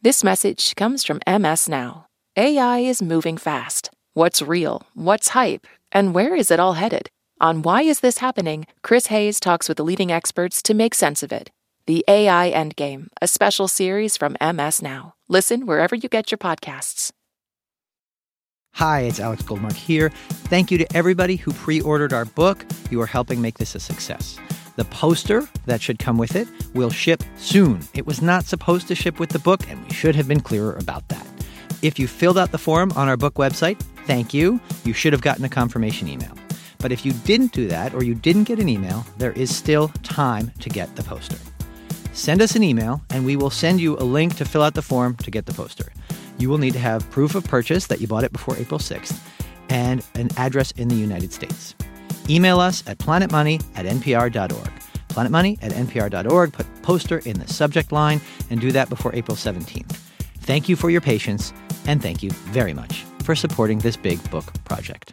This message comes from MS Now. AI is moving fast. What's real? What's hype? And where is it all headed? On Why Is This Happening, Chris Hayes talks with the leading experts to make sense of it. The AI Endgame, a special series from MS Now. Listen wherever you get your podcasts. Hi, it's Alex Goldmark here. Thank you to everybody who pre-ordered our book. You are helping make this a success. The poster that should come with it will ship soon. It was not supposed to ship with the book, and we should have been clearer about that. If you filled out the form on our book website, thank you. You should have gotten a confirmation email. But if you didn't do that or you didn't get an email, there is still time to get the poster. Send us an email, and we will send you a link to fill out the form to get the poster. You will need to have proof of purchase that you bought it before April 6th and an address in the United States. Email us at planetmoney@npr.org. planetmoney@npr.org. Put poster in the subject line and do that before April 17th. Thank you for your patience, and thank you very much for supporting this big book project.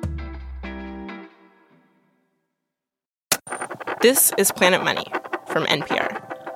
This is Planet Money from NPR.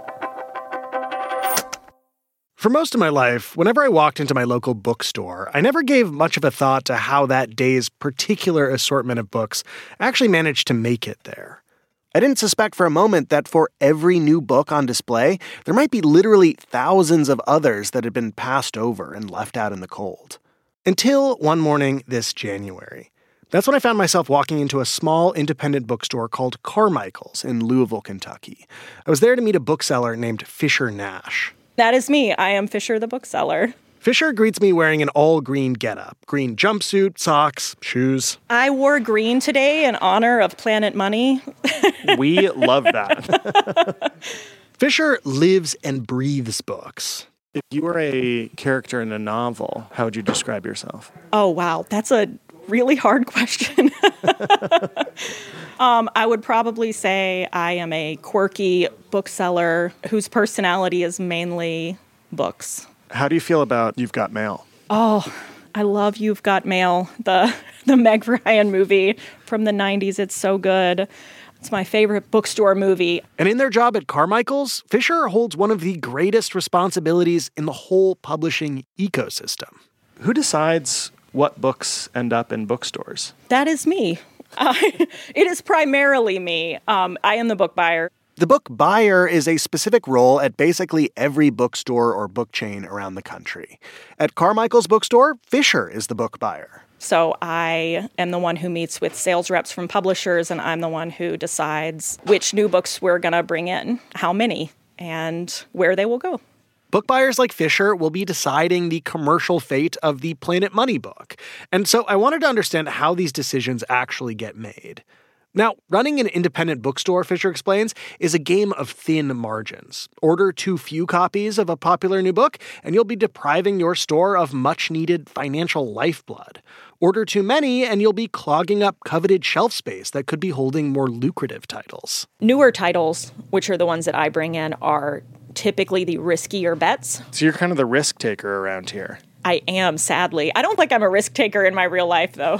For most of my life, whenever I walked into my local bookstore, I never gave much of a thought to how that day's particular assortment of books actually managed to make it there. I didn't suspect for a moment that for every new book on display, there might be literally thousands of others that had been passed over and left out in the cold. Until one morning this January. That's when I found myself walking into a small independent bookstore called Carmichael's in Louisville, Kentucky. I was there to meet a bookseller named Fisher Nash. That is me. I am Fisher the bookseller. Fisher greets me wearing an all-green getup. Green jumpsuit, socks, shoes. I wore green today in honor of Planet Money. We love that. Fisher lives and breathes books. If you were a character in a novel, how would you describe yourself? Oh, wow. That's a really hard question. I would probably say I am a quirky bookseller whose personality is mainly books. How do you feel about You've Got Mail? Oh, I love You've Got Mail, the Meg Ryan movie from the 90s. It's so good. It's my favorite bookstore movie. And in their job at Carmichael's, Fisher holds one of the greatest responsibilities in the whole publishing ecosystem. Who decides what books end up in bookstores? That is me. It is primarily me. I am the book buyer. The book buyer is a specific role at basically every bookstore or book chain around the country. At Carmichael's bookstore, Fisher is the book buyer. So I am the one who meets with sales reps from publishers, and I'm the one who decides which new books we're going to bring in, how many, and where they will go. Book buyers like Fisher will be deciding the commercial fate of the Planet Money book. And so I wanted to understand how these decisions actually get made. Now, running an independent bookstore, Fisher explains, is a game of thin margins. Order too few copies of a popular new book, and you'll be depriving your store of much-needed financial lifeblood. Order too many, and you'll be clogging up coveted shelf space that could be holding more lucrative titles. Newer titles, which are the ones that I bring in, are typically the riskier bets. So you're kind of the risk taker around here. I am, sadly. I don't think I'm a risk taker in my real life, though.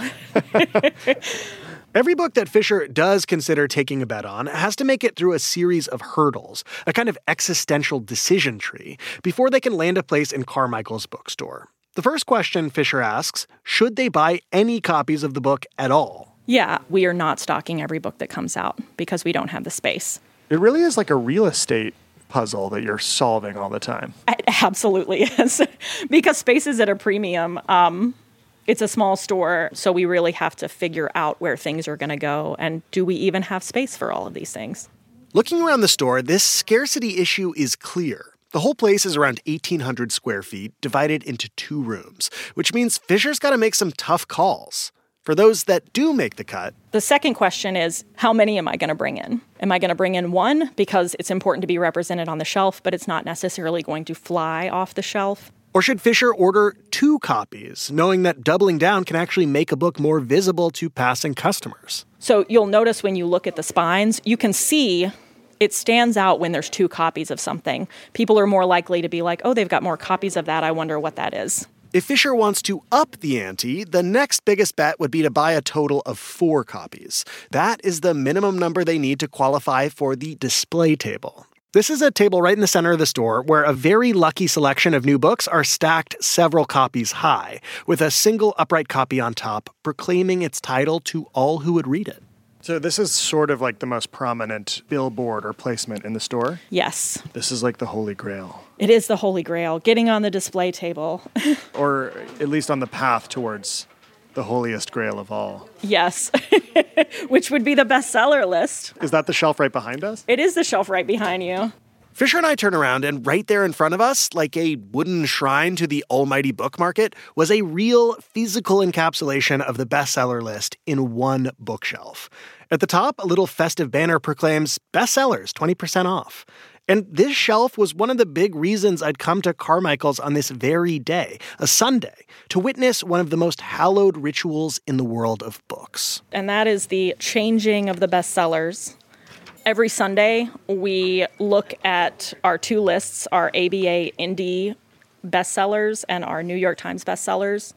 Every book that Fisher does consider taking a bet on has to make it through a series of hurdles, a kind of existential decision tree, before they can land a place in Carmichael's bookstore. The first question Fisher asks, should they buy any copies of the book at all? Yeah, we are not stocking every book that comes out because we don't have the space. It really is like a real estate puzzle that you're solving all the time. It absolutely is. Because space is at a premium. It's a small store, so we really have to figure out where things are going to go, and do we even have space for all of these things? Looking around the store, this scarcity issue is clear. The whole place is around 1,800 square feet, divided into 2 rooms, which means Fisher's got to make some tough calls. For those that do make the cut, the second question is, how many am I going to bring in? Am I going to bring in one because it's important to be represented on the shelf, but it's not necessarily going to fly off the shelf? Or should Fisher order 2 copies, knowing that doubling down can actually make a book more visible to passing customers? So you'll notice when you look at the spines, you can see it stands out when there's 2 copies of something. People are more likely to be like, oh, they've got more copies of that. I wonder what that is. If Fisher wants to up the ante, the next biggest bet would be to buy a total of 4 copies. That is the minimum number they need to qualify for the display table. This is a table right in the center of the store where a very lucky selection of new books are stacked several copies high, with a single upright copy on top proclaiming its title to all who would read it. So this is sort of like the most prominent billboard or placement in the store? Yes. This is like the Holy Grail. It is the Holy Grail, getting on the display table. Or at least on the path towards the holiest grail of all. Yes, which would be the bestseller list. Is that the shelf right behind us? It is the shelf right behind you. Fisher and I turn around, and right there in front of us, like a wooden shrine to the almighty book market, was a real physical encapsulation of the bestseller list in one bookshelf. At the top, a little festive banner proclaims, bestsellers, 20% off. And this shelf was one of the big reasons I'd come to Carmichael's on this very day, a Sunday, to witness one of the most hallowed rituals in the world of books. And that is the changing of the bestsellers. Every Sunday, we look at our two lists, our ABA Indie bestsellers and our New York Times bestsellers,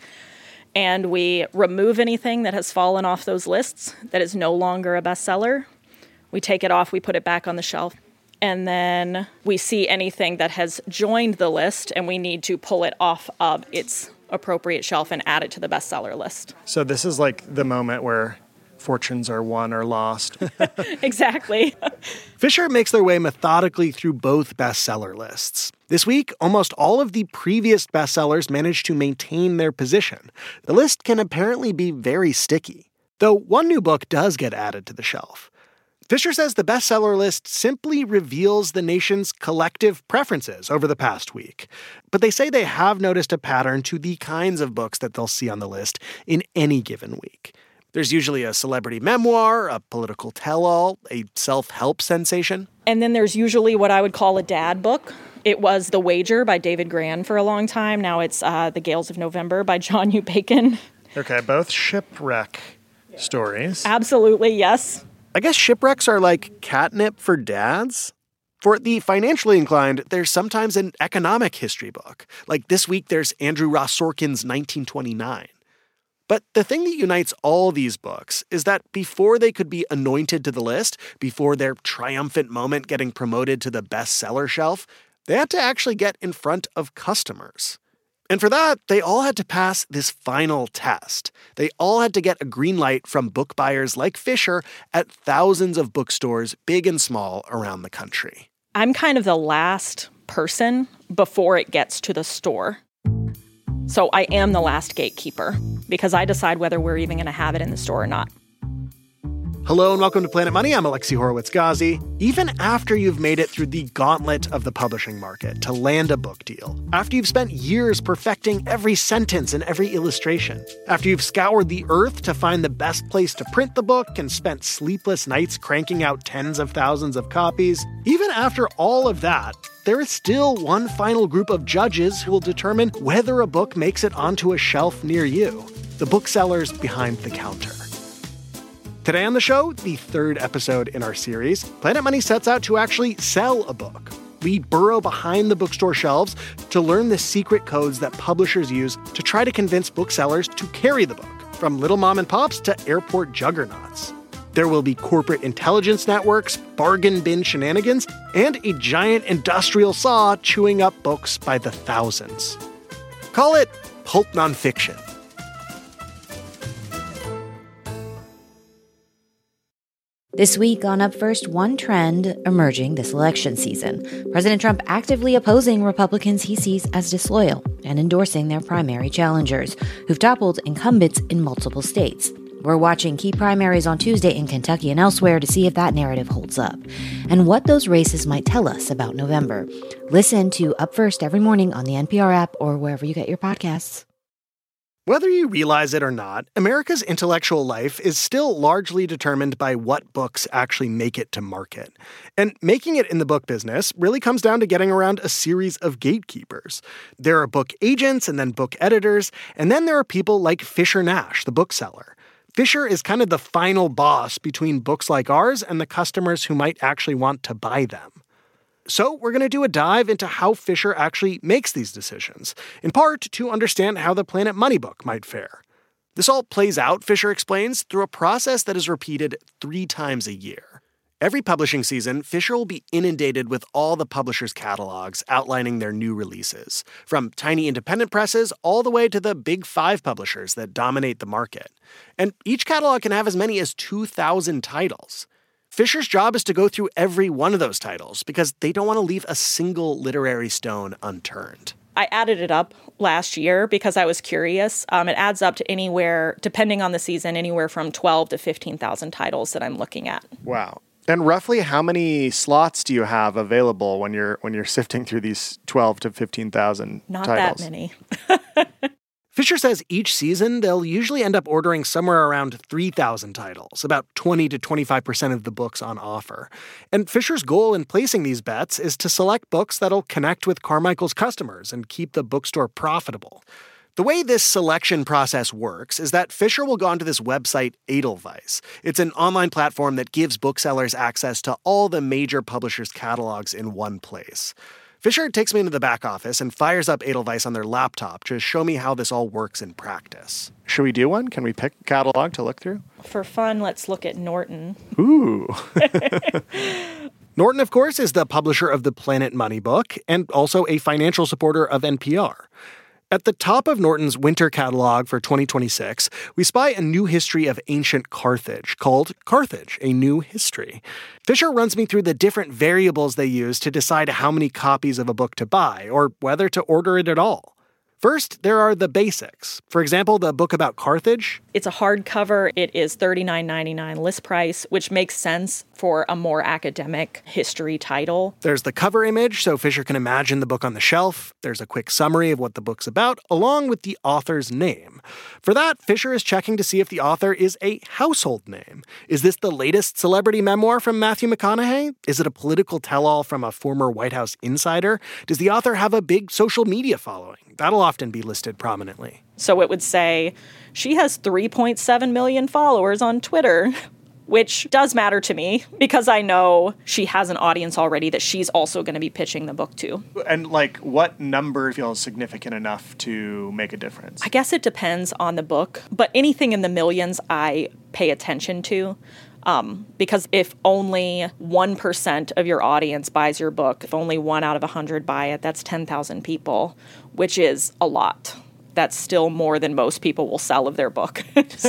and we remove anything that has fallen off those lists that is no longer a bestseller. We take it off, we put it back on the shelf. And then we see anything that has joined the list, and we need to pull it off of its appropriate shelf and add it to the bestseller list. So this is like the moment where fortunes are won or lost. Exactly. Fisher makes their way methodically through both bestseller lists. This week, almost all of the previous bestsellers managed to maintain their position. The list can apparently be very sticky, though one new book does get added to the shelf. Fisher says the bestseller list simply reveals the nation's collective preferences over the past week. But they say they have noticed a pattern to the kinds of books that they'll see on the list in any given week. There's usually a celebrity memoir, a political tell-all, a self-help sensation. And then there's usually what I would call a dad book. It was The Wager by David Grann for a long time. Now it's The Gales of November by John U. Bacon. Okay, both shipwreck stories. Absolutely, yes. I guess shipwrecks are like catnip for dads. For the financially inclined, there's sometimes an economic history book. Like this week, there's Andrew Ross Sorkin's 1929. But the thing that unites all these books is that before they could be anointed to the list, before their triumphant moment getting promoted to the bestseller shelf, they had to actually get in front of customers. And for that, they all had to pass this final test. They all had to get a green light from book buyers like Fisher at thousands of bookstores, big and small, around the country. I'm kind of the last person before it gets to the store. So I am the last gatekeeper because I decide whether we're even going to have it in the store or not. Hello and welcome to Planet Money. I'm Alexi Horowitz-Ghazi. Even after you've made it through the gauntlet of the publishing market to land a book deal, after you've spent years perfecting every sentence and every illustration, after you've scoured the earth to find the best place to print the book and spent sleepless nights cranking out tens of thousands of copies, even after all of that, there is still one final group of judges who will determine whether a book makes it onto a shelf near you, the booksellers behind the counter. Today on the show, the third episode in our series, Planet Money sets out to actually sell a book. We burrow behind the bookstore shelves to learn the secret codes that publishers use to try to convince booksellers to carry the book, from little mom and pops to airport juggernauts. There will be corporate intelligence networks, bargain bin shenanigans, and a giant industrial saw chewing up books by the thousands. Call it pulp nonfiction. This week on Up First, one trend emerging this election season. President Trump actively opposing Republicans he sees as disloyal and endorsing their primary challengers, who've toppled incumbents in multiple states. We're watching key primaries on Tuesday in Kentucky and elsewhere to see if that narrative holds up, and what those races might tell us about November. Listen to Up First every morning on the NPR app or wherever you get your podcasts. Whether you realize it or not, America's intellectual life is still largely determined by what books actually make it to market. And making it in the book business really comes down to getting around a series of gatekeepers. There are book agents and then book editors, and then there are people like Fisher Nash, the bookseller. Fisher is kind of the final boss between books like ours and the customers who might actually want to buy them. So we're going to do a dive into how Fisher actually makes these decisions, in part to understand how the Planet Money book might fare. This all plays out, Fisher explains, through a process that is repeated 3 times a year. Every publishing season, Fisher will be inundated with all the publishers' catalogs outlining their new releases, from tiny independent presses all the way to the big 5 publishers that dominate the market. And each catalog can have as many as 2,000 titles. Fisher's job is to go through every one of those titles because they don't want to leave a single literary stone unturned. I added it up last year because I was curious. It adds up to anywhere, depending on the season, anywhere from 12 to 15,000 titles that I'm looking at. Wow. And roughly how many slots do you have available when you're sifting through these 12 to 15,000 Not titles? that many. Fisher says each season they'll usually end up ordering somewhere around 3,000 titles, about 20 to 25% of the books on offer. And Fisher's goal in placing these bets is to select books that'll connect with Carmichael's customers and keep the bookstore profitable. The way this selection process works is that Fisher will go onto this website, Edelweiss. It's an online platform that gives booksellers access to all the major publishers' catalogs in one place. Fisher takes me into the back office and fires up Edelweiss on their laptop to show me how this all works in practice. Should we do one? Can we pick a catalog to look through? For fun, let's look at Norton. Ooh. Norton, of course, is the publisher of the Planet Money book and also a financial supporter of NPR. At the top of Norton's winter catalog for 2026, we spy a new history of ancient Carthage called Carthage, A New History. Fisher runs me through the different variables they use to decide how many copies of a book to buy or whether to order it at all. First, there are the basics. For example, the book about Carthage. It's a hardcover. It is $39.99 list price, which makes sense for a more academic history title. There's the cover image, so Fisher can imagine the book on the shelf. There's a quick summary of what the book's about, along with the author's name. For that, Fisher is checking to see if the author is a household name. Is this the latest celebrity memoir from Matthew McConaughey? Is it a political tell-all from a former White House insider? Does the author have a big social media following? That'll often be listed prominently. So it would say, she has 3.7 million followers on Twitter, which does matter to me because I know she has an audience already that she's also going to be pitching the book to. And what number feels significant enough to make a difference? I guess it depends on the book, but anything in the millions I pay attention to. Because if only 1% of your audience buys your book, if only 1 out of 100 buy it, that's 10,000 people, which is a lot. That's still more than most people will sell of their book.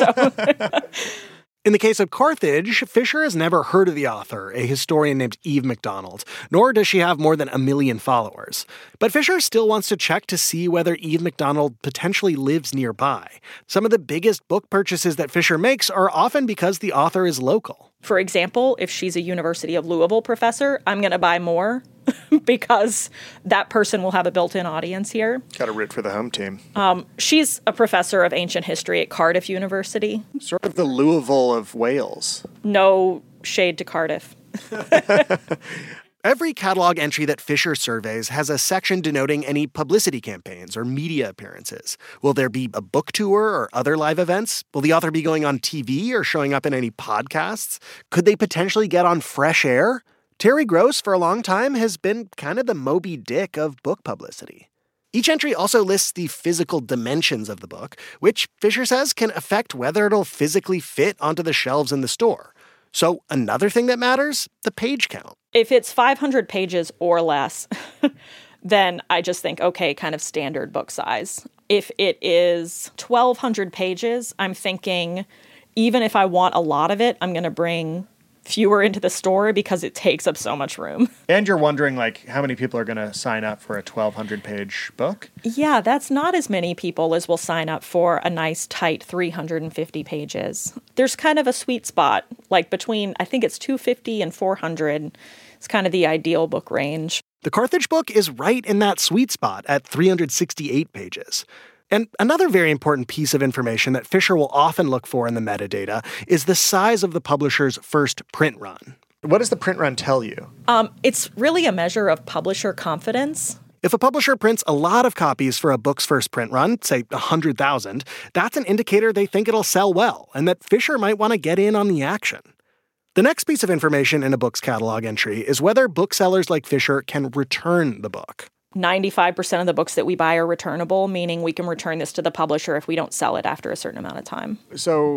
In the case of Carthage, Fisher has never heard of the author, a historian named Eve McDonald, nor does she have more than 1 million followers. But Fisher still wants to check to see whether Eve McDonald potentially lives nearby. Some of the biggest book purchases that Fisher makes are often because the author is local. For example, if she's a University of Louisville professor, I'm going to buy more because that person will have a built-in audience here. Got to root for the home team. She's a professor of ancient history at Cardiff University. Sort of the Louisville of Wales. No shade to Cardiff. Every catalog entry that Fisher surveys has a section denoting any publicity campaigns or media appearances. Will there be a book tour or other live events? Will the author be going on TV or showing up in any podcasts? Could they potentially get on Fresh Air? Terry Gross, for a long time, has been kind of the Moby Dick of book publicity. Each entry also lists the physical dimensions of the book, which Fisher says can affect whether it'll physically fit onto the shelves in the store. So another thing that matters, the page count. If it's 500 pages or less, then I just think, okay, kind of standard book size. If it is 1,200 pages, I'm thinking, even if I want a lot of it, I'm going to bring fewer into the store because it takes up so much room. And you're wondering, how many people are going to sign up for a 1,200-page book? Yeah, that's not as many people as will sign up for a nice, tight 350 pages. There's kind of a sweet spot, between, I think it's 250 and 400. It's kind of the ideal book range. The Carthage book is right in that sweet spot at 368 pages. And another very important piece of information that Fisher will often look for in the metadata is the size of the publisher's first print run. What does the print run tell you? It's really a measure of publisher confidence. If a publisher prints a lot of copies for a book's first print run, say 100,000, that's an indicator they think it'll sell well and that Fisher might want to get in on the action. The next piece of information in a book's catalog entry is whether booksellers like Fisher can return the book. 95% of the books that we buy are returnable, meaning we can return this to the publisher if we don't sell it after a certain amount of time. So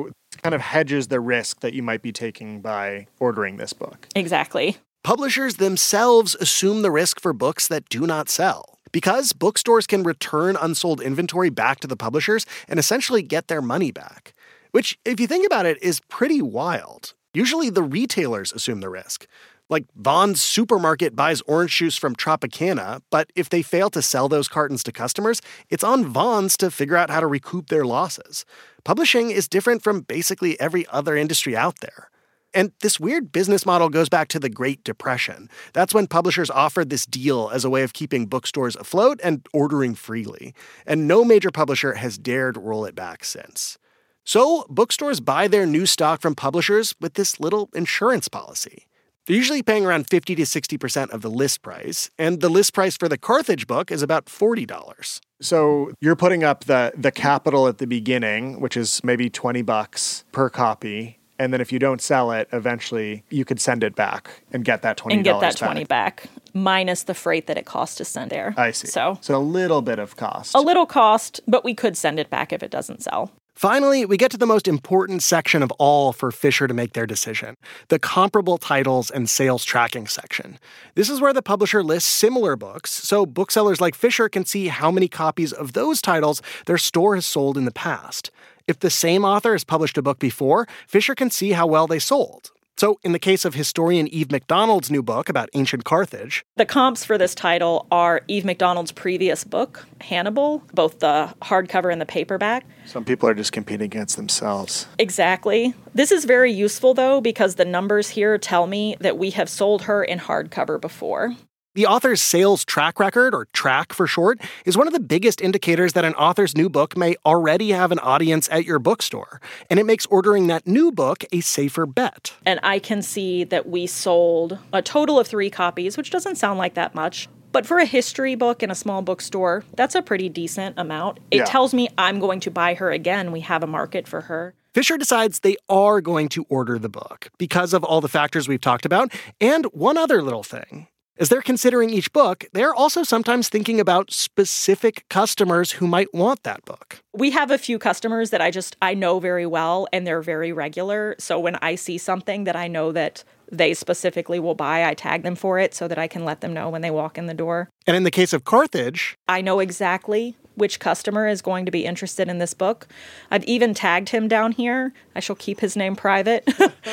kind of hedges the risk that you might be taking by ordering this book. Exactly. Publishers themselves assume the risk for books that do not sell. Because bookstores can return unsold inventory back to the publishers and essentially get their money back. Which, if you think about it, is pretty wild. Usually the retailers assume the risk. Like Vaughn's Supermarket buys orange juice from Tropicana, but if they fail to sell those cartons to customers, it's on Vaughn's to figure out how to recoup their losses. Publishing is different from basically every other industry out there. And this weird business model goes back to the Great Depression. That's when publishers offered this deal as a way of keeping bookstores afloat and ordering freely. And no major publisher has dared roll it back since. So bookstores buy their new stock from publishers with this little insurance policy. They're usually paying around 50 to 60% of the list price, and the list price for the Carthage book is about $40. So you're putting up the capital at the beginning, which is maybe $20 per copy. And then if you don't sell it, eventually you could send it back and get that $20 and get that $20 back, minus the freight that it costs to send there. I see. So a little bit of cost. A little cost, but we could send it back if it doesn't sell. Finally, we get to the most important section of all for Fisher to make their decision, the comparable titles and sales tracking section. This is where the publisher lists similar books, so booksellers like Fisher can see how many copies of those titles their store has sold in the past. If the same author has published a book before, Fisher can see how well they sold. So in the case of historian Eve McDonald's new book about ancient Carthage, the comps for this title are Eve McDonald's previous book, Hannibal, both the hardcover and the paperback. Some people are just competing against themselves. Exactly. This is very useful, though, because the numbers here tell me that we have sold her in hardcover before. The author's sales track record, or TRAC for short, is one of the biggest indicators that an author's new book may already have an audience at your bookstore, and it makes ordering that new book a safer bet. And I can see that we sold a total of 3 copies, which doesn't sound like that much. But for a history book in a small bookstore, that's a pretty decent amount. It tells me I'm going to buy her again. We have a market for her. Fisher decides they are going to order the book because of all the factors we've talked about, and one other little thing. As they're considering each book, they're also sometimes thinking about specific customers who might want that book. We have a few customers that I know very well, and they're very regular. So when I see something that I know that they specifically will buy, I tag them for it so that I can let them know when they walk in the door. And in the case of Carthage, I know exactly which customer is going to be interested in this book. I've even tagged him down here. I shall keep his name private.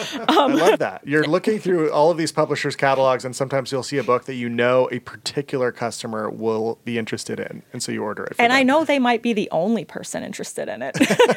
I love that. You're looking through all of these publishers' catalogs, and sometimes you'll see a book that you know a particular customer will be interested in, and so you order it for them. I know they might be the only person interested in it.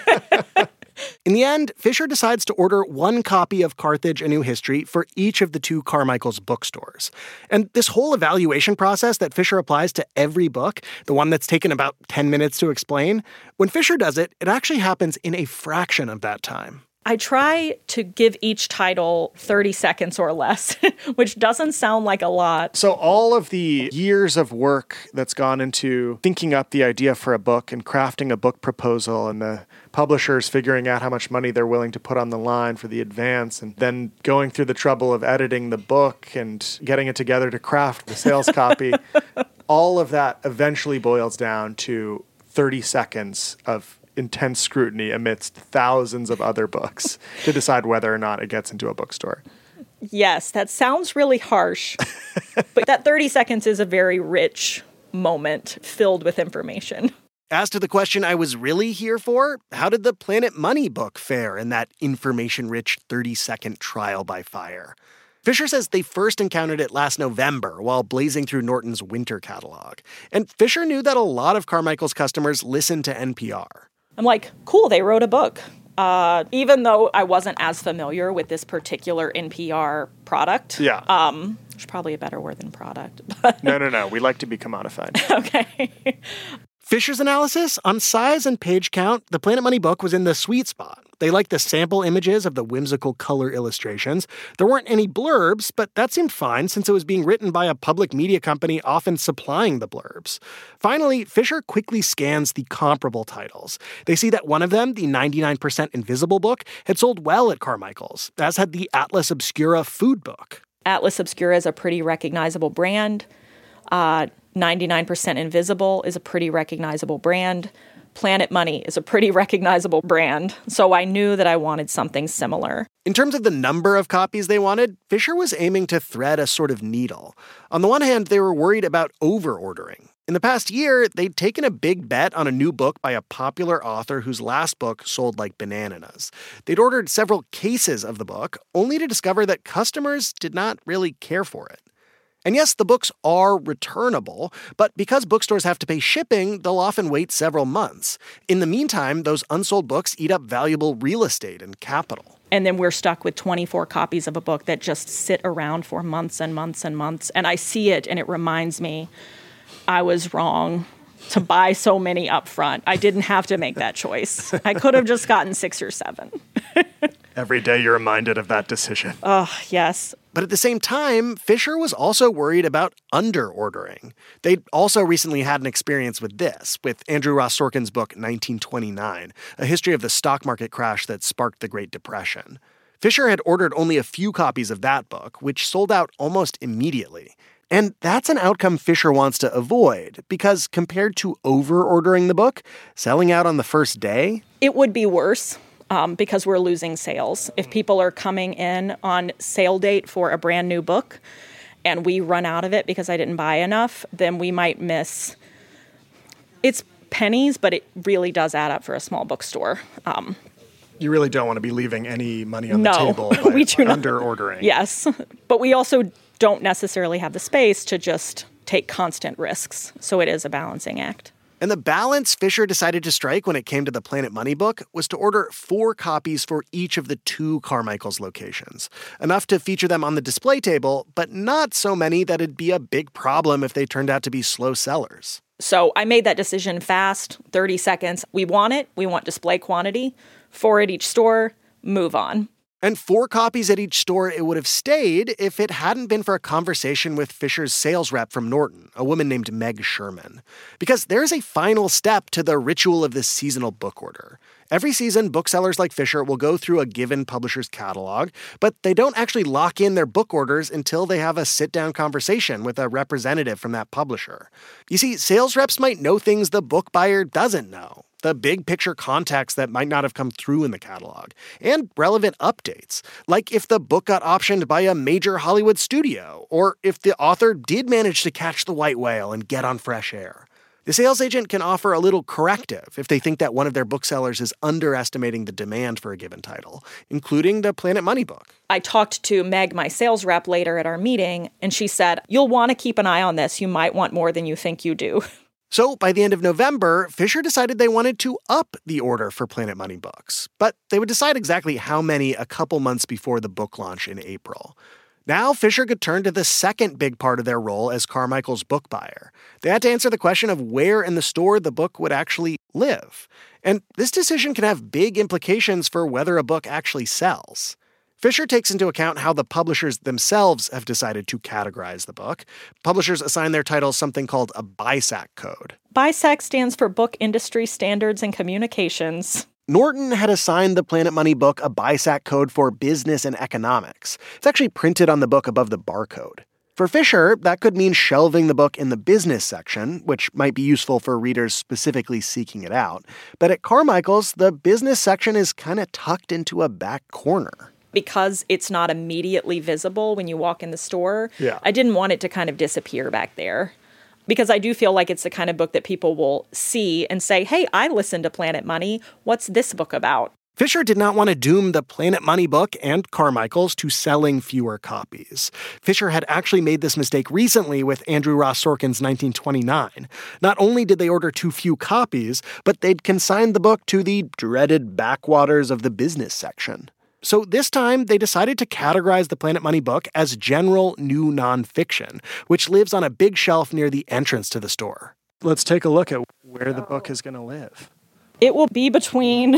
In the end, Fisher decides to order 1 copy of Carthage: A New History for each of the 2 Carmichael's bookstores. And this whole evaluation process that Fisher applies to every book, the one that's taken about 10 minutes to explain, when Fisher does it, it actually happens in a fraction of that time. I try to give each title 30 seconds or less, which doesn't sound like a lot. So all of the years of work that's gone into thinking up the idea for a book and crafting a book proposal, and the publishers figuring out how much money they're willing to put on the line for the advance, and then going through the trouble of editing the book and getting it together to craft the sales copy, all of that eventually boils down to 30 seconds of intense scrutiny amidst thousands of other books to decide whether or not it gets into a bookstore. Yes, that sounds really harsh, but that 30 seconds is a very rich moment filled with information. As to the question I was really here for, how did the Planet Money book fare in that information-rich 30-second trial by fire? Fisher says they first encountered it last November while blazing through Norton's winter catalog. And Fisher knew that a lot of Carmichael's customers listened to NPR. I'm like, cool, they wrote a book. Even though I wasn't as familiar with this particular NPR product. Yeah. There's probably a better word than product. No. We like to be commodified. Okay. Fisher's analysis on size and page count, the Planet Money book was in the sweet spot. They liked the sample images of the whimsical color illustrations. There weren't any blurbs, but that seemed fine since it was being written by a public media company often supplying the blurbs. Finally, Fisher quickly scans the comparable titles. They see that one of them, the 99% Invisible book, had sold well at Carmichael's, as had the Atlas Obscura food book. Atlas Obscura is a pretty recognizable brand. 99% Invisible is a pretty recognizable brand. Planet Money is a pretty recognizable brand, so I knew that I wanted something similar. In terms of the number of copies they wanted, Fisher was aiming to thread a sort of needle. On the one hand, they were worried about over-ordering. In the past year, they'd taken a big bet on a new book by a popular author whose last book sold like bananas. They'd ordered several cases of the book, only to discover that customers did not really care for it. And yes, the books are returnable, but because bookstores have to pay shipping, they'll often wait several months. In the meantime, those unsold books eat up valuable real estate and capital. And then we're stuck with 24 copies of a book that just sit around for months and months and months. And I see it, and it reminds me I was wrong to buy so many up front. I didn't have to make that choice. I could have just gotten 6 or 7. Every day you're reminded of that decision. Oh, yes. But at the same time, Fisher was also worried about under-ordering. They'd also recently had an experience with this, with Andrew Ross Sorkin's book 1929, a history of the stock market crash that sparked the Great Depression. Fisher had ordered only a few copies of that book, which sold out almost immediately. And that's an outcome Fisher wants to avoid, because compared to over-ordering the book, selling out on the first day, it would be worse. Because we're losing sales. If people are coming in on sale date for a brand new book and we run out of it because I didn't buy enough, then we might miss. It's pennies, but it really does add up for a small bookstore. You really don't want to be leaving any money on the table by we do not. under-ordering. Yes, but we also don't necessarily have the space to just take constant risks. So it is a balancing act. And the balance Fisher decided to strike when it came to the Planet Money book was to order 4 copies for each of the 2 Carmichael's locations. Enough to feature them on the display table, but not so many that it'd be a big problem if they turned out to be slow sellers. So I made that decision fast, 30 seconds. We want it. We want display quantity. 4 at each store. Move on. And 4 copies at each store it would have stayed if it hadn't been for a conversation with Fisher's sales rep from Norton, a woman named Meg Sherman. Because there's a final step to the ritual of this seasonal book order. Every season, booksellers like Fisher will go through a given publisher's catalog, but they don't actually lock in their book orders until they have a sit-down conversation with a representative from that publisher. You see, sales reps might know things the book buyer doesn't know. The big picture context that might not have come through in the catalog, and relevant updates, like if the book got optioned by a major Hollywood studio, or if the author did manage to catch the white whale and get on fresh air. The sales agent can offer a little corrective if they think that one of their booksellers is underestimating the demand for a given title, including the Planet Money book. I talked to Meg, my sales rep, later at our meeting, and she said, "You'll want to keep an eye on this. You might want more than you think you do." So by the end of November, Fisher decided they wanted to up the order for Planet Money books, but they would decide exactly how many a couple months before the book launch in April. Now Fisher could turn to the second big part of their role as Carmichael's book buyer. They had to answer the question of where in the store the book would actually live. And this decision can have big implications for whether a book actually sells. Fisher takes into account how the publishers themselves have decided to categorize the book. Publishers assign their titles something called a BISAC code. BISAC stands for Book Industry Standards and Communications. Norton had assigned the Planet Money book a BISAC code for business and economics. It's actually printed on the book above the barcode. For Fisher, that could mean shelving the book in the business section, which might be useful for readers specifically seeking it out. But at Carmichael's, the business section is kind of tucked into a back corner. Because it's not immediately visible when you walk in the store, Yeah. I didn't want it to kind of disappear back there. Because I do feel like it's the kind of book that people will see and say, "Hey, I listened to Planet Money. What's this book about?" Fisher did not want to doom the Planet Money book and Carmichael's to selling fewer copies. Fisher had actually made this mistake recently with Andrew Ross Sorkin's 1929. Not only did they order too few copies, but they'd consigned the book to the dreaded backwaters of the business section. So this time, they decided to categorize the Planet Money book as general new nonfiction, which lives on a big shelf near the entrance to the store. Let's take a look at where the book is going to live. It will be between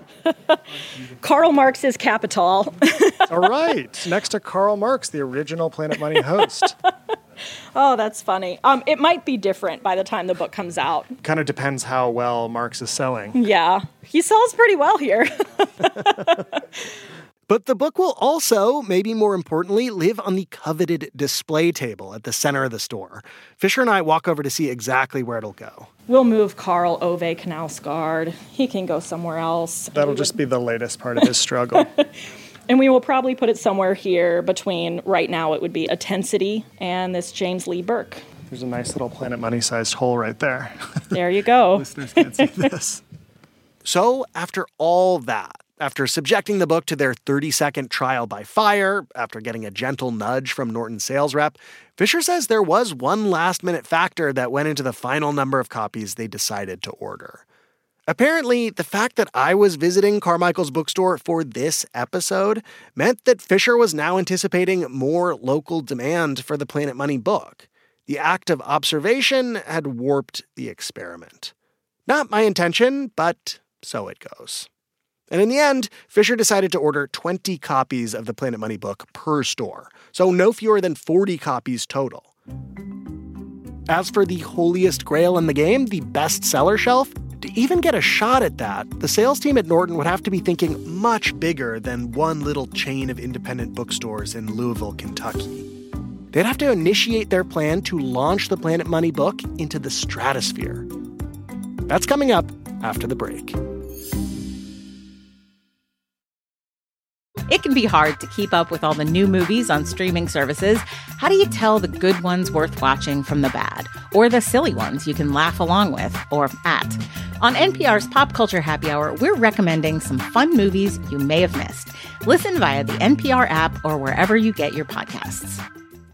Karl Marx's Capital. All right. Next to Karl Marx, the original Planet Money host. Oh, that's funny. It might be different by the time the book comes out. Kind of depends how well Marx is selling. Yeah, he sells pretty well here. But the book will also, maybe more importantly, live on the coveted display table at the center of the store. Fisher and I walk over to see exactly where it'll go. We'll move Carl Ove Knausgaard. He can go somewhere else. That'll just be the latest part of his struggle. And we will probably put it somewhere here between, right now it would be Intensity and this James Lee Burke. There's a nice little Planet Money-sized hole right there. There you go. Listeners can't see this. So after all that, after subjecting the book to their 30-second trial by fire, after getting a gentle nudge from Norton's sales rep, Fisher says there was one last-minute factor that went into the final number of copies they decided to order. Apparently, the fact that I was visiting Carmichael's bookstore for this episode meant that Fisher was now anticipating more local demand for the Planet Money book. The act of observation had warped the experiment. Not my intention, but so it goes. And in the end, Fisher decided to order 20 copies of the Planet Money book per store, so no fewer than 40 copies total. As for the holiest grail in the game, the bestseller shelf, to even get a shot at that, the sales team at Norton would have to be thinking much bigger than one little chain of independent bookstores in Louisville, Kentucky. They'd have to initiate their plan to launch the Planet Money book into the stratosphere. That's coming up after the break. It can be hard to keep up with all the new movies on streaming services. How do you tell the good ones worth watching from the bad? Or the silly ones you can laugh along with, or at? On NPR's Pop Culture Happy Hour, we're recommending some fun movies you may have missed. Listen via the NPR app or wherever you get your podcasts.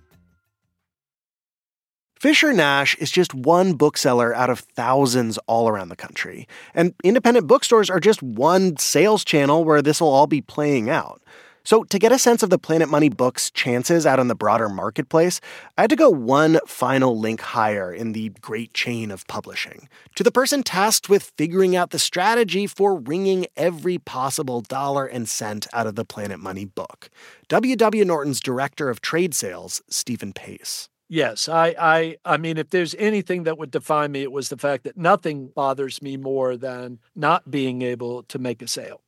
Fisher Nash is just one bookseller out of thousands all around the country. And independent bookstores are just one sales channel where this will all be playing out. So to get a sense of the Planet Money book's chances out in the broader marketplace, I had to go one final link higher in the great chain of publishing, to the person tasked with figuring out the strategy for wringing every possible dollar and cent out of the Planet Money book. W.W. Norton's director of trade sales, Stephen Pace. Yes, I mean, if there's anything that would define me, it was the fact that nothing bothers me more than not being able to make a sale.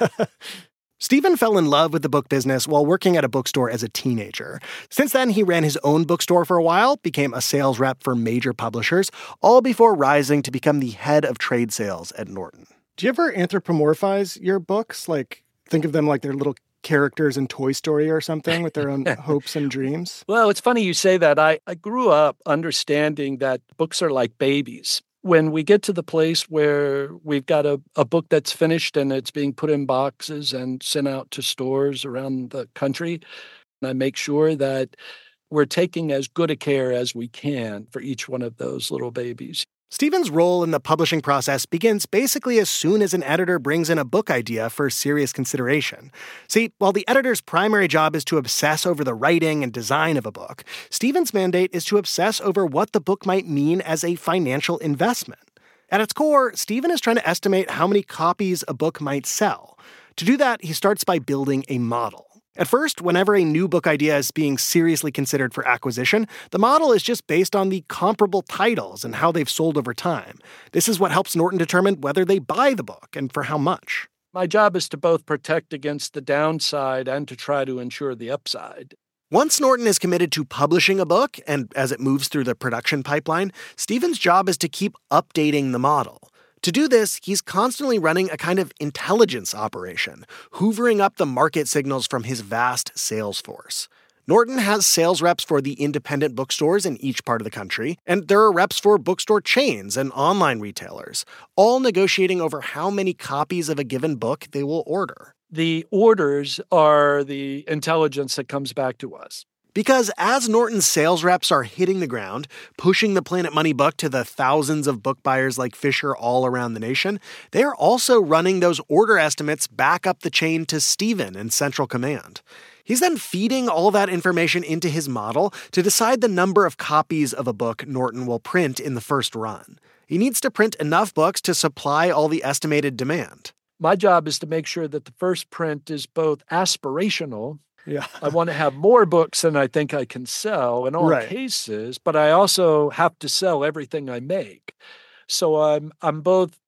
Stephen fell in love with the book business while working at a bookstore as a teenager. Since then, he ran his own bookstore for a while, became a sales rep for major publishers, all before rising to become the head of trade sales at Norton. Do you ever anthropomorphize your books? Like, think of them like they're little characters in Toy Story or something with their own hopes and dreams? Well, it's funny you say that. I grew up understanding that books are like babies. When we get to the place where we've got a book that's finished and it's being put in boxes and sent out to stores around the country, I make sure that we're taking as good a care as we can for each one of those little babies. Stephen's role in the publishing process begins basically as soon as an editor brings in a book idea for serious consideration. See, while the editor's primary job is to obsess over the writing and design of a book, Stephen's mandate is to obsess over what the book might mean as a financial investment. At its core, Stephen is trying to estimate how many copies a book might sell. To do that, he starts by building a model. At first, whenever a new book idea is being seriously considered for acquisition, the model is just based on the comparable titles and how they've sold over time. This is what helps Norton determine whether they buy the book and for how much. My job is to both protect against the downside and to try to ensure the upside. Once Norton is committed to publishing a book, and as it moves through the production pipeline, Stephen's job is to keep updating the model. To do this, he's constantly running a kind of intelligence operation, hoovering up the market signals from his vast sales force. Norton has sales reps for the independent bookstores in each part of the country, and there are reps for bookstore chains and online retailers, all negotiating over how many copies of a given book they will order. The orders are the intelligence that comes back to us. Because as Norton's sales reps are hitting the ground, pushing the Planet Money book to the thousands of book buyers like Fisher all around the nation, they are also running those order estimates back up the chain to Stephen in Central Command. He's then feeding all that information into his model to decide the number of copies of a book Norton will print in the first run. He needs to print enough books to supply all the estimated demand. My job is to make sure that the first print is both aspirational. Yeah. I want to have more books than I think I can sell in all cases, but I also have to sell everything I make. So I'm both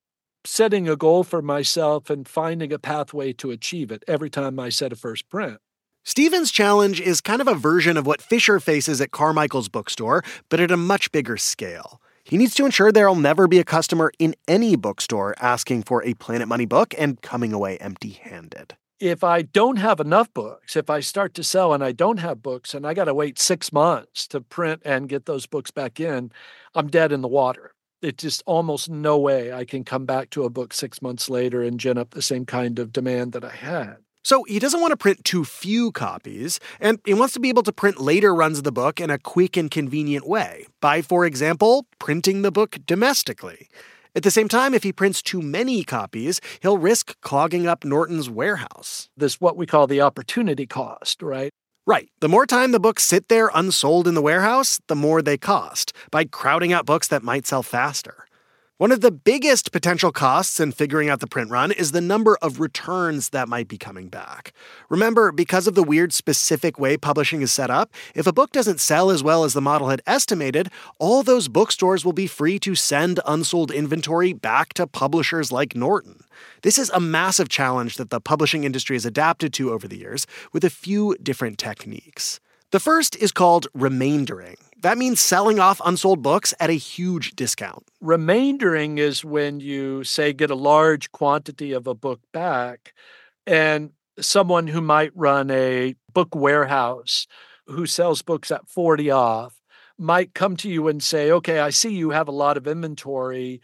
setting a goal for myself and finding a pathway to achieve it every time I set a first print. Stephen's challenge is kind of a version of what Fisher faces at Carmichael's bookstore, but at a much bigger scale. He needs to ensure there'll never be a customer in any bookstore asking for a Planet Money book and coming away empty-handed. If I don't have enough books, if I start to sell and I don't have books and I got to wait 6 months to print and get those books back in, I'm dead in the water. It's just almost no way I can come back to a book 6 months later and gin up the same kind of demand that I had. So he doesn't want to print too few copies, and he wants to be able to print later runs of the book in a quick and convenient way, by, for example, printing the book domestically. At the same time, if he prints too many copies, he'll risk clogging up Norton's warehouse. This what we call the opportunity cost, right? Right. The more time the books sit there unsold in the warehouse, the more they cost, by crowding out books that might sell faster. One of the biggest potential costs in figuring out the print run is the number of returns that might be coming back. Remember, because of the weird specific way publishing is set up, if a book doesn't sell as well as the model had estimated, all those bookstores will be free to send unsold inventory back to publishers like Norton. This is a massive challenge that the publishing industry has adapted to over the years with a few different techniques. The first is called remaindering. That means selling off unsold books at a huge discount. Remaindering is when you, say, get a large quantity of a book back, and someone who might run a book warehouse who sells books at 40 off might come to you and say, okay, I see you have a lot of inventory,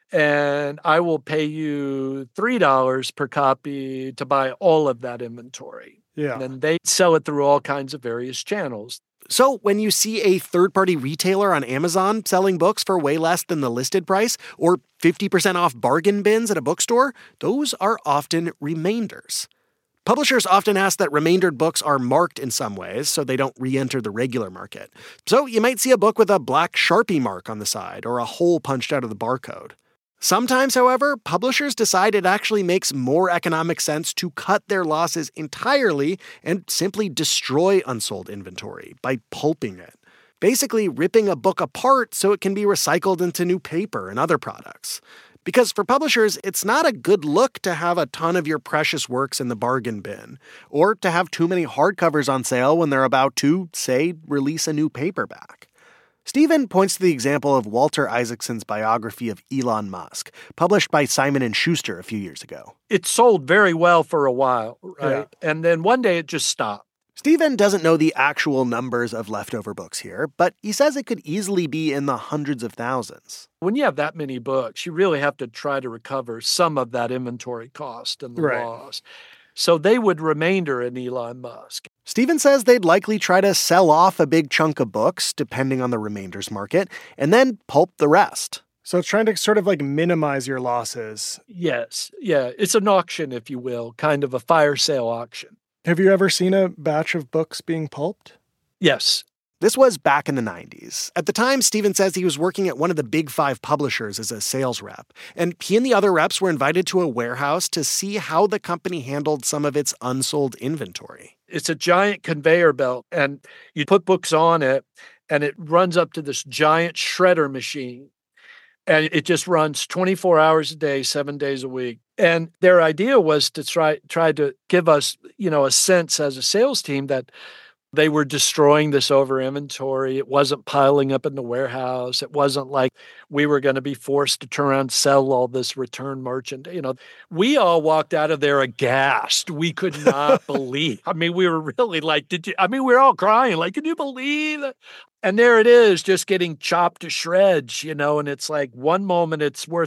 and I will pay you $3 per copy to buy all of that inventory. Yeah. And then they sell it through all kinds of various channels. So when you see a third-party retailer on Amazon selling books for way less than the listed price, or 50% off bargain bins at a bookstore, those are often remainders. Publishers often ask that remaindered books are marked in some ways so they don't re-enter the regular market. So you might see a book with a black Sharpie mark on the side or a hole punched out of the barcode. Sometimes, however, publishers decide it actually makes more economic sense to cut their losses entirely and simply destroy unsold inventory by pulping it. Basically ripping a book apart so it can be recycled into new paper and other products. Because for publishers, it's not a good look to have a ton of your precious works in the bargain bin, or to have too many hardcovers on sale when they're about to, say, release a new paperback. Stephen points to the example of Walter Isaacson's biography of Elon Musk, published by Simon & Schuster a few years ago. It sold very well for a while, right? Yeah. And then one day it just stopped. Stephen doesn't know the actual numbers of leftover books here, but he says it could easily be in the hundreds of thousands. When you have that many books, you really have to try to recover some of that inventory cost and the loss. So they would remainder in Elon Musk. Stephen says they'd likely try to sell off a big chunk of books, depending on the remainders market, and then pulp the rest. So it's trying to sort of like minimize your losses. Yes. Yeah. It's an auction, if you will, kind of a fire sale auction. Have you ever seen a batch of books being pulped? Yes. This was back in the 90s. At the time, Stephen says he was working at one of the big 5 publishers as a sales rep, and he and the other reps were invited to a warehouse to see how the company handled some of its unsold inventory. It's a giant conveyor belt, and you put books on it, and it runs up to this giant shredder machine, and it just runs 24 hours a day, 7 days a week. And their idea was to try to give us, a sense as a sales team that they were destroying this over inventory. It wasn't piling up in the warehouse. It wasn't like we were going to be forced to turn around and sell all this return merchandise. We all walked out of there aghast. We could not believe. We were really like, we were all crying. Like, can you believe that? And there it is, just getting chopped to shreds, and it's like one moment it's worth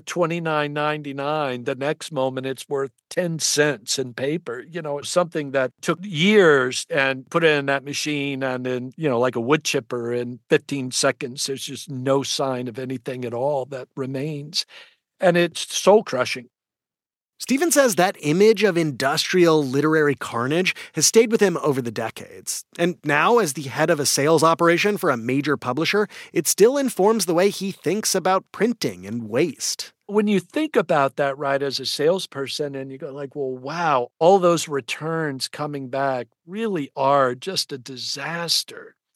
$29.99. The next moment it's worth 10 cents in paper. It's something that took years and put it in that machine and then, like a wood chipper in 15 seconds. There's just no sign of anything at all that remains. And it's soul crushing. Stephen says that image of industrial literary carnage has stayed with him over the decades. And now, as the head of a sales operation for a major publisher, it still informs the way he thinks about printing and waste. When you think about that, right, as a salesperson, and you go like, well, wow, all those returns coming back really are just a disaster.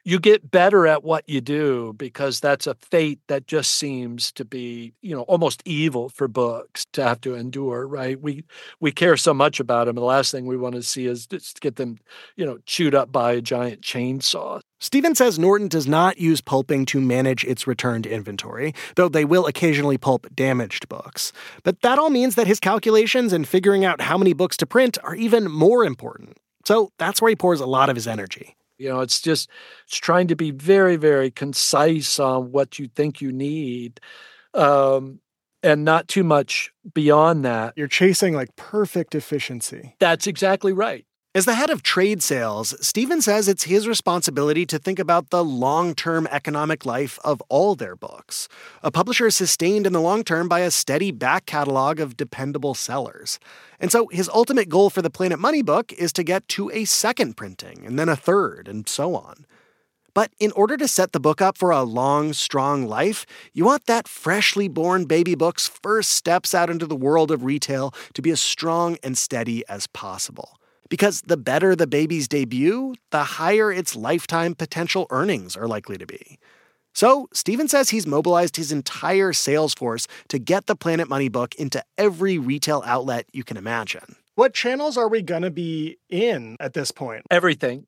you get better at what you do because that's a fate that just seems to be, almost evil for books to have to endure, right? We care so much about them. And the last thing we want to see is just get them, chewed up by a giant chainsaw. Stephen says Norton does not use pulping to manage its returned inventory, though they will occasionally pulp damaged books. But that all means that his calculations and figuring out how many books to print are even more important. So that's where he pours a lot of his energy. It's trying to be very, very concise on what you think you need, and not too much beyond that. You're chasing perfect efficiency. That's exactly right. As the head of trade sales, Stephen says it's his responsibility to think about the long-term economic life of all their books. A publisher is sustained in the long term by a steady back catalog of dependable sellers. And so his ultimate goal for the Planet Money book is to get to a second printing, and then a third, and so on. But in order to set the book up for a long, strong life, you want that freshly born baby book's first steps out into the world of retail to be as strong and steady as possible. Because the better the baby's debut, the higher its lifetime potential earnings are likely to be. So, Stephen says he's mobilized his entire sales force to get the Planet Money book into every retail outlet you can imagine. What channels are we going to be in at this point? Everything.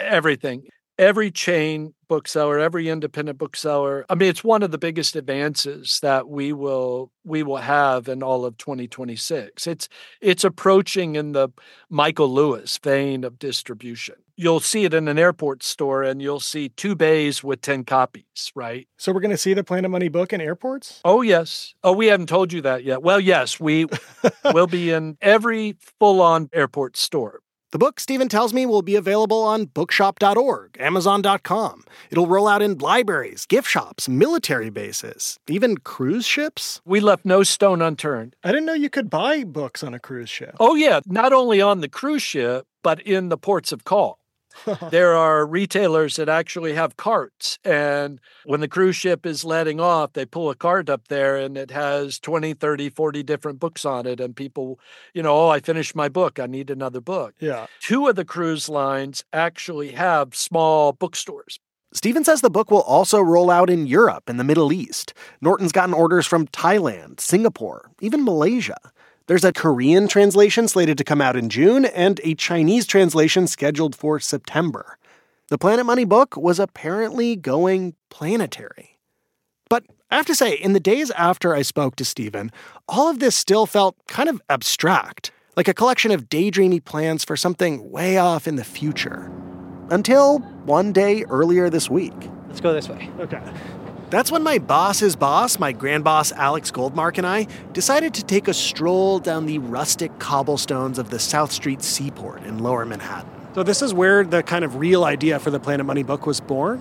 Every chain bookseller, every independent bookseller. I mean, it's one of the biggest advances that we will have in all of 2026. It's approaching in the Michael Lewis vein of distribution. You'll see it in an airport store, and you'll see 2 bays with 10 copies, right? So we're going to see the Planet Money book in airports? Oh, yes. Oh, we haven't told you that yet. Well, yes, we will be in every full-on airport store. The book, Stephen tells me, will be available on bookshop.org, Amazon.com. It'll roll out in libraries, gift shops, military bases, even cruise ships. We left no stone unturned. I didn't know you could buy books on a cruise ship. Oh, yeah. Not only on the cruise ship, but in the ports of call. There are retailers that actually have carts, and when the cruise ship is letting off, they pull a cart up there and it has 20, 30, 40 different books on it, and people, I finished my book, I need another book. Yeah. 2 of the cruise lines actually have small bookstores. Stephen says the book will also roll out in Europe and the Middle East. Norton's gotten orders from Thailand, Singapore, even Malaysia. There's a Korean translation slated to come out in June and a Chinese translation scheduled for September. The Planet Money book was apparently going planetary. But I have to say, in the days after I spoke to Stephen, all of this still felt kind of abstract, like a collection of daydreamy plans for something way off in the future. Until one day earlier this week. Let's go this way. Okay. That's when my boss's boss, my grand boss Alex Goldmark, and I decided to take a stroll down the rustic cobblestones of the South Street Seaport in Lower Manhattan. So this is where the kind of real idea for the Planet Money book was born?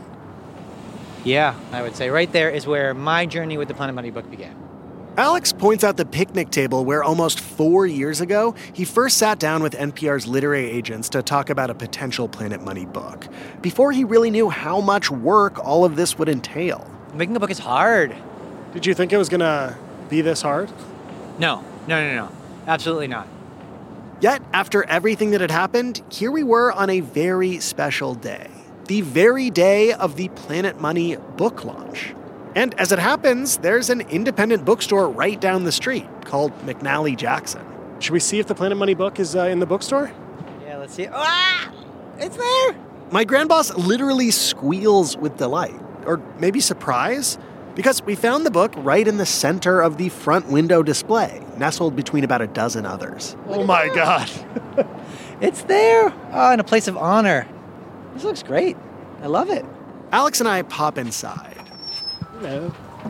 Yeah, I would say right there is where my journey with the Planet Money book began. Alex points out the picnic table where almost 4 years ago, he first sat down with NPR's literary agents to talk about a potential Planet Money book, before he really knew how much work all of this would entail. Making a book is hard. Did you think it was going to be this hard? No. Absolutely not. Yet, after everything that had happened, here we were on a very special day. The very day of the Planet Money book launch. And as it happens, there's an independent bookstore right down the street called McNally Jackson. Should we see if the Planet Money book is in the bookstore? Yeah, let's see. Ah! It's there! My grandboss literally squeals with delight. Or maybe surprise, because we found the book right in the center of the front window display, nestled between about a dozen others. Oh my God. It's there! Oh, in a place of honor. This looks great. I love it. Alex and I pop inside. Hello.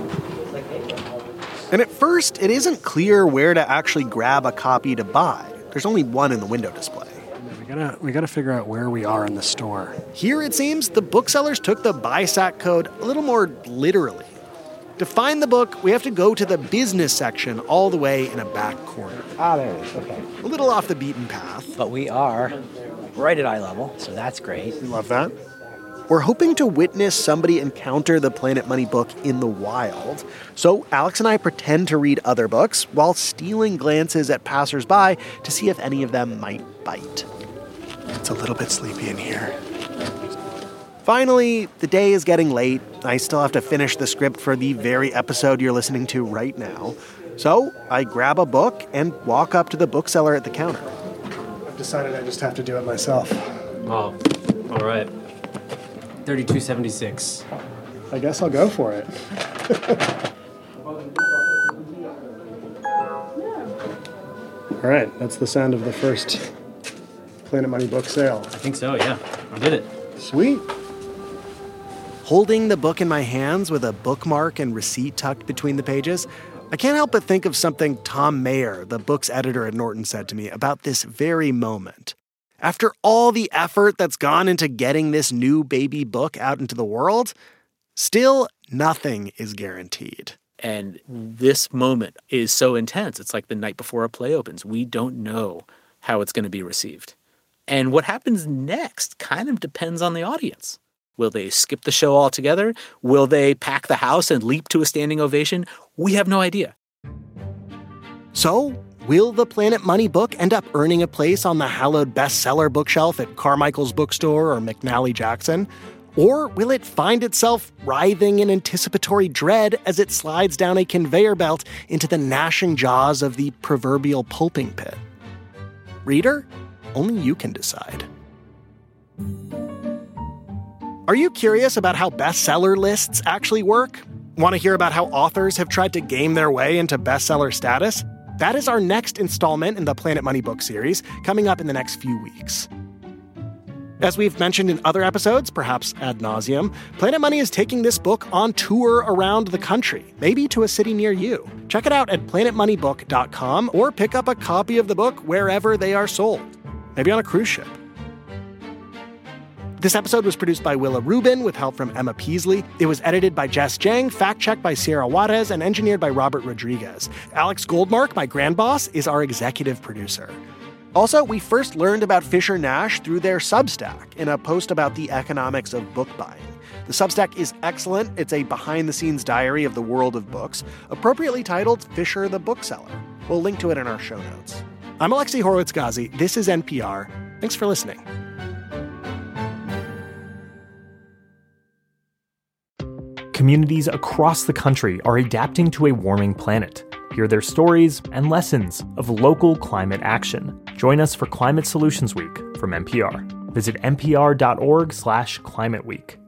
And at first, it isn't clear where to actually grab a copy to buy. There's only one in the window display. We gotta figure out where we are in the store. Here, it seems, the booksellers took the BISAC code a little more literally. To find the book, we have to go to the business section all the way in a back corner. Ah, there it is. Okay. A little off the beaten path. But we are right at eye level, so that's great. Love that. We're hoping to witness somebody encounter the Planet Money book in the wild. So Alex and I pretend to read other books while stealing glances at passersby to see if any of them might bite. It's a little bit sleepy in here. Finally, the day is getting late. I still have to finish the script for the very episode you're listening to right now. So I grab a book and walk up to the bookseller at the counter. I've decided I just have to do it myself. Oh, all right. $32.76. I guess I'll go for it. All right, that's the sound of the first Planet Money book sale. I think so, yeah. I did it. Sweet. Holding the book in my hands with a bookmark and receipt tucked between the pages, I can't help but think of something Tom Mayer, the book's editor at Norton, said to me about this very moment. After all the effort that's gone into getting this new baby book out into the world, still nothing is guaranteed. And this moment is so intense. It's like the night before a play opens. We don't know how it's going to be received. And what happens next kind of depends on the audience. Will they skip the show altogether? Will they pack the house and leap to a standing ovation? We have no idea. So, will the Planet Money book end up earning a place on the hallowed bestseller bookshelf at Carmichael's Bookstore or McNally Jackson? Or will it find itself writhing in anticipatory dread as it slides down a conveyor belt into the gnashing jaws of the proverbial pulping pit? Reader, only you can decide. Are you curious about how bestseller lists actually work? Want to hear about how authors have tried to game their way into bestseller status? That is our next installment in the Planet Money book series, coming up in the next few weeks. As we've mentioned in other episodes, perhaps ad nauseum, Planet Money is taking this book on tour around the country, maybe to a city near you. Check it out at planetmoneybook.com or pick up a copy of the book wherever they are sold, maybe on a cruise ship. This episode was produced by Willa Rubin with help from Emma Peasley. It was edited by Jess Jang, fact-checked by Sierra Juarez, and engineered by Robert Rodriguez. Alex Goldmark, my grandboss, is our executive producer. Also, we first learned about Fisher Nash through their Substack in a post about the economics of book buying. The Substack is excellent. It's a behind-the-scenes diary of the world of books, appropriately titled Fisher the Bookseller. We'll link to it in our show notes. I'm Alexi Horowitz-Ghazi. This is NPR. Thanks for listening. Communities across the country are adapting to a warming planet. Hear their stories and lessons of local climate action. Join us for Climate Solutions Week from NPR. Visit npr.org/climateweek.